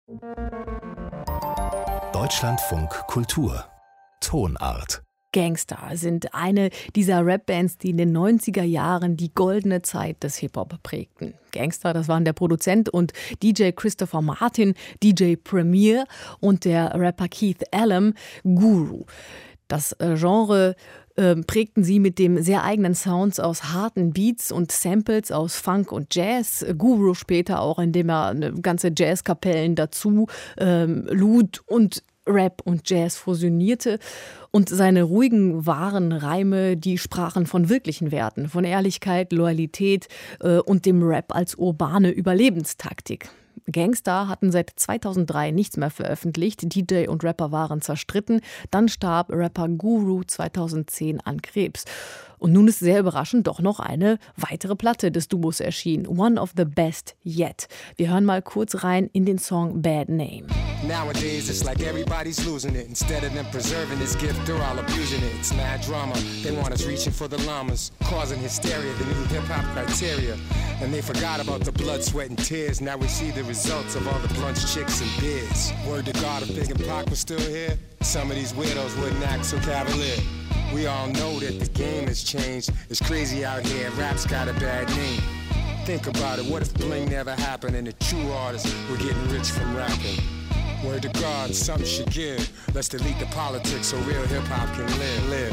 Deutschlandfunk Kultur Tonart. Gangsta sind eine dieser Rap-Bands, die in den 90er Jahren die goldene Zeit des Hip-Hop prägten. Gangsta, das waren der Produzent und DJ Christopher Martin, DJ Premier und der Rapper Keith Elam, Guru. Das Genre prägten sie mit dem sehr eigenen Sounds aus harten Beats und Samples aus Funk und Jazz. Guru später auch, indem er eine ganze Jazzkapellen dazu lud und Rap und Jazz fusionierte. Und seine ruhigen, wahren Reime, die sprachen von wirklichen Werten, von Ehrlichkeit, Loyalität und dem Rap als urbane Überlebenstaktik. Gangsta hatten seit 2003 nichts mehr veröffentlicht. DJ und Rapper waren zerstritten. Dann starb Rapper Guru 2010 an Krebs. Und nun ist sehr überraschend doch noch eine weitere Platte des Duos erschienen. One of the best yet. Wir hören mal kurz rein in den Song Bad Name. Nowadays it's like everybody's losing it. Instead of them preserving this gift, they're all abusing it. It's mad drama. They want us reaching for the llamas, causing hysteria, the new hip-hop criteria. And they forgot about the blood, sweat, and tears. Now we see the results of all the blunts, chicks, and beers. Word to God, if Big and Pac was still here, some of these weirdos wouldn't act so cavalier. We all know that the game has changed. It's crazy out here, rap's got a bad name. Think about it, what if bling never happened and the true artists were getting rich from rapping? Word to God, something should give. Let's delete the politics so real hip-hop can live.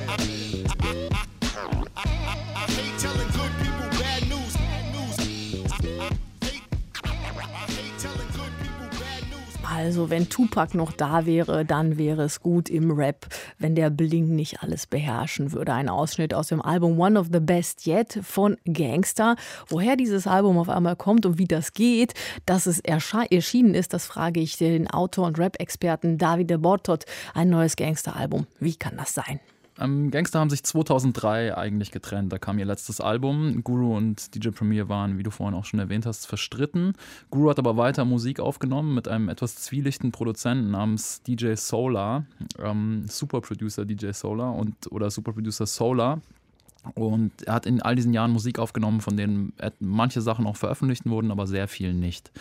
I hate telling good people bad news. Also wenn Tupac noch da wäre, dann wäre es gut im Rap, wenn der Bling nicht alles beherrschen würde. Ein Ausschnitt aus dem Album One of the Best Yet von Gangsta. Woher dieses Album auf einmal kommt und wie das geht, dass es erschienen ist, das frage ich den Autor und Rap-Experten Davide Bortot. Ein neues Gangsta-Album. Wie kann das sein? Gangsta haben sich 2003 eigentlich getrennt. Da kam ihr letztes Album. Guru und DJ Premier waren, wie du vorhin auch schon erwähnt hast, verstritten. Guru hat aber weiter Musik aufgenommen mit einem etwas zwielichtigen Produzenten namens DJ Solar, Superproducer DJ Solar oder Superproducer Solar. Und er hat in all diesen Jahren Musik aufgenommen, von denen manche Sachen auch veröffentlicht wurden, aber sehr viel nicht.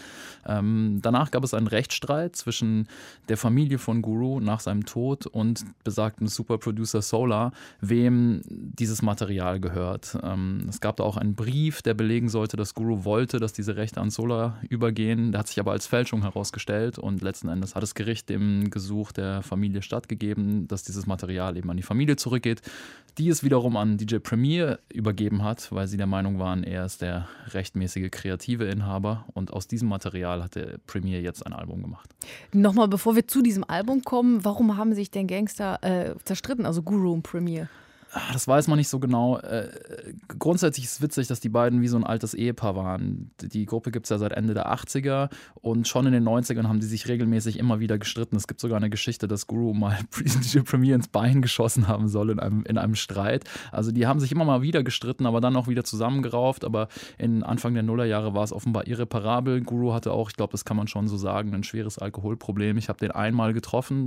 Danach gab es einen Rechtsstreit zwischen der Familie von Guru nach seinem Tod und besagtem Superproducer Solar, wem dieses Material gehört. Es gab da auch einen Brief, der belegen sollte, dass Guru wollte, dass diese Rechte an Solar übergehen. Der hat sich aber als Fälschung herausgestellt und letzten Endes hat das Gericht dem Gesuch der Familie stattgegeben, dass dieses Material eben an die Familie zurückgeht, die es wiederum an DJ Premier übergeben hat, weil sie der Meinung waren, er ist der rechtmäßige kreative Inhaber und aus diesem Material hat der Premier jetzt ein Album gemacht. Nochmal, bevor wir zu diesem Album kommen, warum haben sich denn Gangsta zerstritten, also Guru und Premier? Das weiß man nicht so genau. Grundsätzlich ist es witzig, dass die beiden wie so ein altes Ehepaar waren. Die Gruppe gibt es ja seit Ende der 80er und schon in den 90ern haben die sich regelmäßig immer wieder gestritten. Es gibt sogar eine Geschichte, dass Guru mal DJ Premier ins Bein geschossen haben soll in einem Streit. Also die haben sich immer mal wieder gestritten, aber dann auch wieder zusammengerauft. Aber in Anfang der Nullerjahre war es offenbar irreparabel. Guru hatte auch, ich glaube, das kann man schon so sagen, ein schweres Alkoholproblem. Ich habe den einmal getroffen,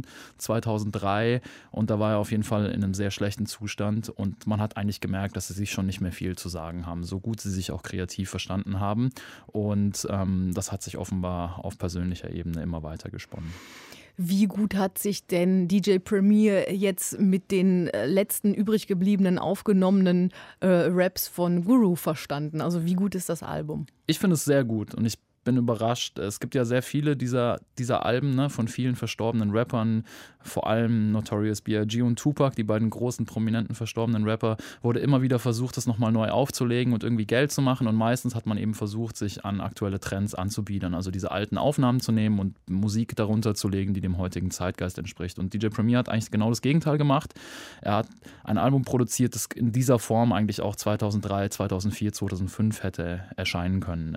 2003, und da war er auf jeden Fall in einem sehr schlechten Zustand. Und man hat eigentlich gemerkt, dass sie sich schon nicht mehr viel zu sagen haben, so gut sie sich auch kreativ verstanden haben. Und das hat sich offenbar auf persönlicher Ebene immer weiter gesponnen. Wie gut hat sich denn DJ Premier jetzt mit den letzten übrig gebliebenen aufgenommenen Raps von Guru verstanden? Also wie gut ist das Album? Ich finde es sehr gut und ich bin überrascht. Es gibt ja sehr viele dieser Alben, ne, von vielen verstorbenen Rappern, vor allem Notorious B.I.G. und Tupac, die beiden großen, prominenten, verstorbenen Rapper, wurde immer wieder versucht, das nochmal neu aufzulegen und irgendwie Geld zu machen, und meistens hat man eben versucht, sich an aktuelle Trends anzubiedern, also diese alten Aufnahmen zu nehmen und Musik darunter zu legen, die dem heutigen Zeitgeist entspricht. Und DJ Premier hat eigentlich genau das Gegenteil gemacht. Er hat ein Album produziert, das in dieser Form eigentlich auch 2003, 2004, 2005 hätte erscheinen können.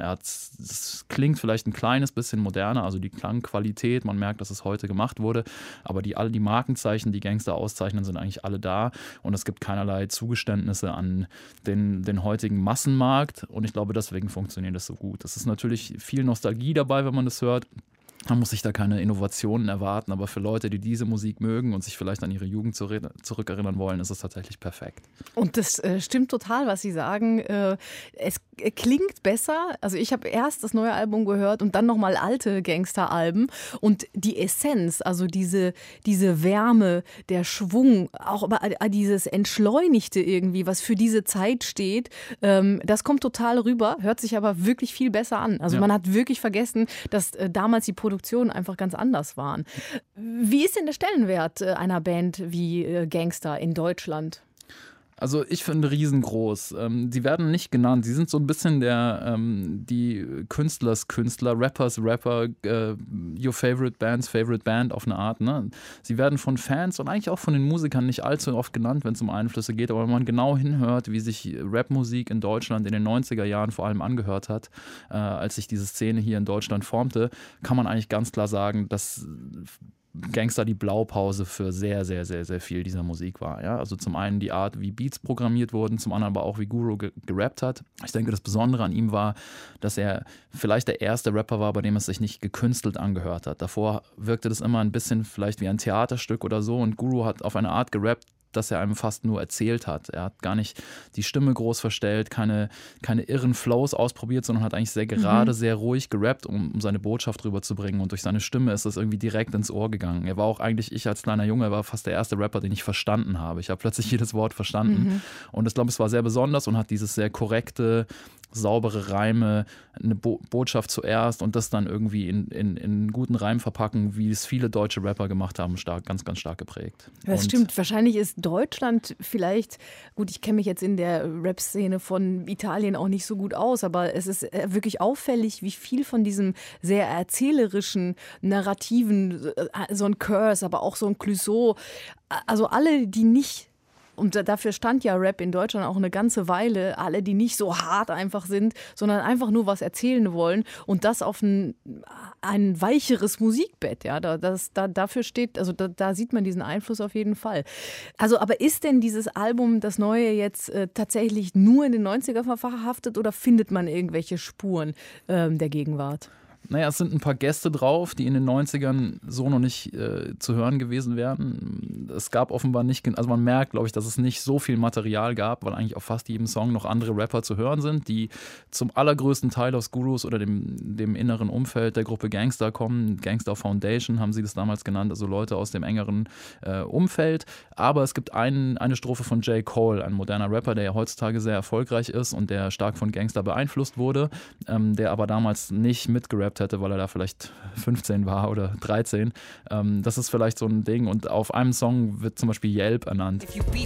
Es klingt vielleicht ein kleines bisschen moderner, also die Klangqualität, man merkt, dass es heute gemacht wurde, aber alle die Markenzeichen, die Gangster auszeichnen, sind eigentlich alle da, und es gibt keinerlei Zugeständnisse an den heutigen Massenmarkt, und ich glaube, deswegen funktioniert das so gut. Es ist natürlich viel Nostalgie dabei, wenn man das hört. Man muss sich da keine Innovationen erwarten, aber für Leute, die diese Musik mögen und sich vielleicht an ihre Jugend zurückerinnern wollen, ist es tatsächlich perfekt. Und das stimmt total, was Sie sagen. Es klingt besser. Also ich habe erst das neue Album gehört und dann nochmal alte Gangster-Alben. Und die Essenz, also diese Wärme, der Schwung, auch aber dieses Entschleunigte irgendwie, was für diese Zeit steht, das kommt total rüber, hört sich aber wirklich viel besser an. Also man hat wirklich vergessen, dass damals die Produktionen einfach ganz anders waren. Wie ist denn der Stellenwert einer Band wie Gangster in Deutschland? Also ich finde riesengroß. Die werden nicht genannt. Sie sind so ein bisschen die Künstler, Rappers, Rapper, your favorite band auf eine Art. Ne? Sie werden von Fans und eigentlich auch von den Musikern nicht allzu oft genannt, wenn es um Einflüsse geht. Aber wenn man genau hinhört, wie sich Rapmusik in Deutschland in den 90er Jahren vor allem angehört hat, als sich diese Szene hier in Deutschland formte, kann man eigentlich ganz klar sagen, dass Gangster die Blaupause für sehr, sehr, sehr, sehr viel dieser Musik war. Ja? Also zum einen die Art, wie Beats programmiert wurden, zum anderen aber auch, wie Guru gerappt hat. Ich denke, das Besondere an ihm war, dass er vielleicht der erste Rapper war, bei dem es sich nicht gekünstelt angehört hat. Davor wirkte das immer ein bisschen vielleicht wie ein Theaterstück oder so und Guru hat auf eine Art gerappt, dass er einem fast nur erzählt hat. Er hat gar nicht die Stimme groß verstellt, keine irren Flows ausprobiert, sondern hat eigentlich sehr gerade, sehr ruhig gerappt, um seine Botschaft rüberzubringen. Und durch seine Stimme ist das irgendwie direkt ins Ohr gegangen. Er war auch eigentlich, ich als kleiner Junge, war fast der erste Rapper, den ich verstanden habe. Ich habe plötzlich jedes Wort verstanden. Und ich glaube, es war sehr besonders und hat dieses sehr korrekte, saubere Reime, eine Botschaft zuerst und das dann irgendwie in guten Reim verpacken, wie es viele deutsche Rapper gemacht haben, ganz, ganz stark geprägt. Das stimmt. Wahrscheinlich ist Deutschland vielleicht, gut, ich kenne mich jetzt in der Rap-Szene von Italien auch nicht so gut aus, aber es ist wirklich auffällig, wie viel von diesem sehr erzählerischen, narrativen, so ein Curse, aber auch so ein Clouseau, also alle, die nicht, und dafür stand ja Rap in Deutschland auch eine ganze Weile, alle, die nicht so hart einfach sind, sondern einfach nur was erzählen wollen und das auf ein weicheres Musikbett. Ja, dafür steht, also da sieht man diesen Einfluss auf jeden Fall. Also, aber ist denn dieses Album, das neue, jetzt tatsächlich nur in den 90er verhaftet oder findet man irgendwelche Spuren der Gegenwart? Naja, es sind ein paar Gäste drauf, die in den 90ern so noch nicht zu hören gewesen wären. Es gab offenbar nicht, also man merkt, glaube ich, dass es nicht so viel Material gab, weil eigentlich auf fast jedem Song noch andere Rapper zu hören sind, die zum allergrößten Teil aus Gurus oder dem inneren Umfeld der Gruppe Gangster kommen. Gangster Foundation haben sie das damals genannt, also Leute aus dem engeren Umfeld. Aber es gibt eine Strophe von J. Cole, ein moderner Rapper, der ja heutzutage sehr erfolgreich ist und der stark von Gangster beeinflusst wurde, der aber damals nicht mitgerappt hätte, weil er da vielleicht 15 war oder 13. Das ist vielleicht so ein Ding. Und auf einem Song wird zum Beispiel Yelp ernannt.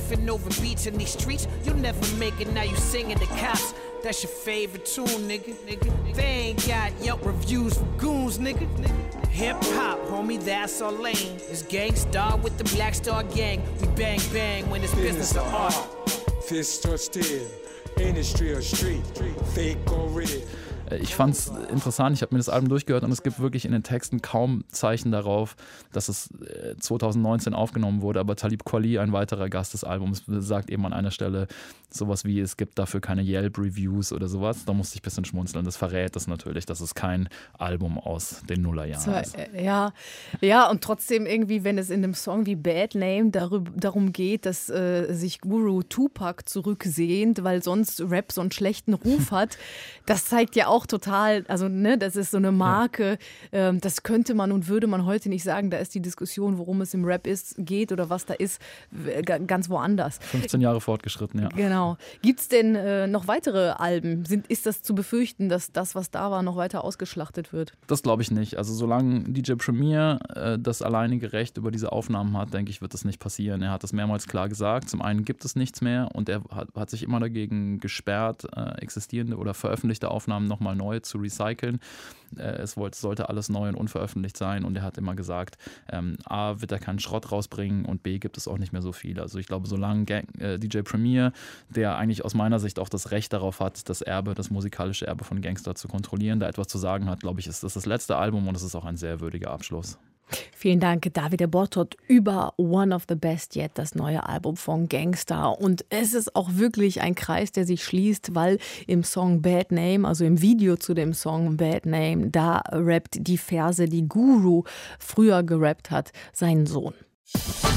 That's your favorite tune, nigga. They ain't got Yelp reviews for goons, nigga. Hip-hop, homie, that's our lane. It's Gangstar with the Black Star Gang. We bang, bang when it's business or art. Fist or steel, industry or street, fake or real. Ich fand es interessant, ich habe mir das Album durchgehört und es gibt wirklich in den Texten kaum Zeichen darauf, dass es 2019 aufgenommen wurde, aber Talib Kweli, ein weiterer Gast des Albums, sagt eben an einer Stelle sowas wie, es gibt dafür keine Yelp-Reviews oder sowas. Da musste ich ein bisschen schmunzeln. Das verrät das natürlich, dass es kein Album aus den Nullerjahren ist. Ja, und trotzdem irgendwie, wenn es in einem Song wie Bad Name darum geht, dass sich Guru Tupac zurücksehnt, weil sonst Rap so einen schlechten Ruf hat, das zeigt ja auch total, also ne, das ist so eine Marke, das könnte man und würde man heute nicht sagen, da ist die Diskussion, worum es im Rap geht oder was da ist, ganz woanders. 15 Jahre fortgeschritten, ja. Genau. Gibt es denn noch weitere Alben? Ist das zu befürchten, dass das, was da war, noch weiter ausgeschlachtet wird? Das glaube ich nicht. Also solange DJ Premier das alleinige Recht über diese Aufnahmen hat, denke ich, wird das nicht passieren. Er hat das mehrmals klar gesagt. Zum einen gibt es nichts mehr und er hat sich immer dagegen gesperrt, existierende oder veröffentlichte Aufnahmen nochmal neu zu recyceln. Es sollte alles neu und unveröffentlicht sein und er hat immer gesagt, A, wird er keinen Schrott rausbringen und B, gibt es auch nicht mehr so viel. Also ich glaube, solange DJ Premier, der eigentlich aus meiner Sicht auch das Recht darauf hat, das musikalische Erbe von Gangster zu kontrollieren, da etwas zu sagen hat, glaube ich, ist das letzte Album und es ist auch ein sehr würdiger Abschluss. Vielen Dank, David Bortot, über One of the Best Yet, das neue Album von Gangstar. Und es ist auch wirklich ein Kreis, der sich schließt, weil im Song Bad Name, also im Video zu dem Song Bad Name, da rappt die Verse, die Guru früher gerappt hat, sein Sohn.